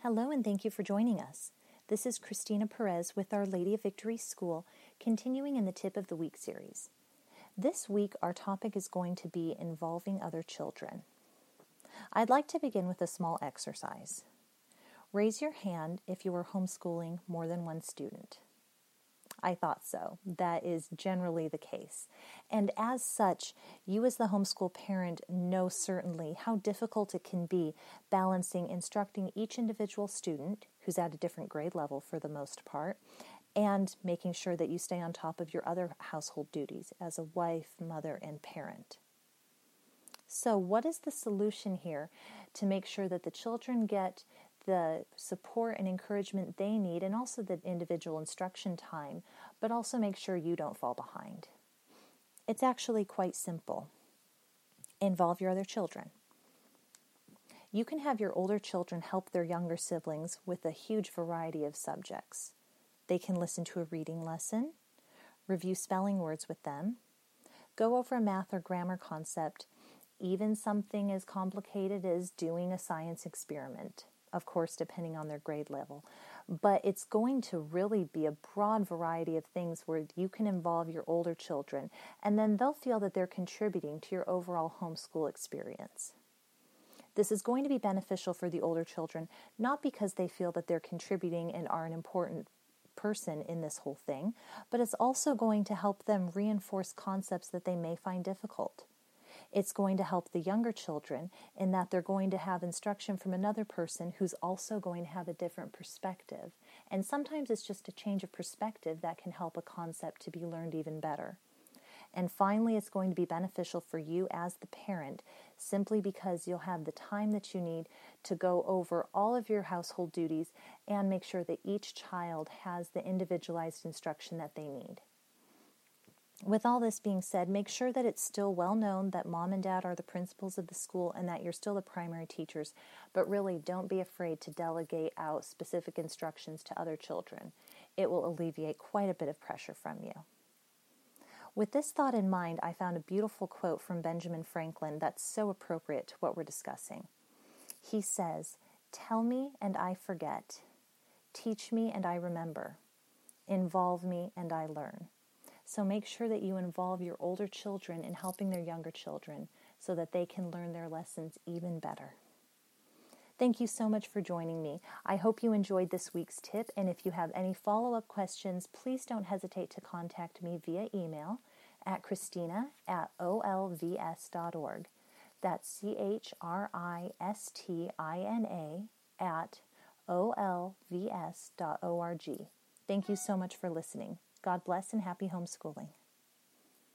Hello and thank you for joining us. This is Christina Perez with Our Lady of Victory School, continuing in the Tip of the Week series. This week our topic is going to be involving other children. I'd like to begin with a small exercise. Raise your hand if you are homeschooling more than one student. I thought so. That is generally the case. And as such, you as the homeschool parent know certainly how difficult it can be balancing instructing each individual student, who's at a different grade level for the most part, and making sure that you stay on top of your other household duties as a wife, mother, and parent. So what is the solution here to make sure that the children get the support and encouragement they need, and also the individual instruction time, but also make sure you don't fall behind? It's actually quite simple. Involve your other children. You can have your older children help their younger siblings with a huge variety of subjects. They can listen to a reading lesson, review spelling words with them, go over a math or grammar concept, even something as complicated as doing a science experiment. Of course, depending on their grade level. But it's going to really be a broad variety of things where you can involve your older children, and then they'll feel that they're contributing to your overall homeschool experience. This is going to be beneficial for the older children, not because they feel that they're contributing and are an important person in this whole thing, but it's also going to help them reinforce concepts that they may find difficult. It's going to help the younger children in that they're going to have instruction from another person who's also going to have a different perspective. And sometimes it's just a change of perspective that can help a concept to be learned even better. And finally, it's going to be beneficial for you as the parent, simply because you'll have the time that you need to go over all of your household duties and make sure that each child has the individualized instruction that they need. With all this being said, make sure that it's still well known that mom and dad are the principals of the school and that you're still the primary teachers, but really don't be afraid to delegate out specific instructions to other children. It will alleviate quite a bit of pressure from you. With this thought in mind, I found a beautiful quote from Benjamin Franklin that's so appropriate to what we're discussing. He says, "Tell me and I forget. Teach me and I remember. Involve me and I learn." So make sure that you involve your older children in helping their younger children so that they can learn their lessons even better. Thank you so much for joining me. I hope you enjoyed this week's tip, and if you have any follow-up questions, please don't hesitate to contact me via email at christina@olvs.org. That's CHRISTINA@olvs.org. Thank you so much for listening. God bless and happy homeschooling.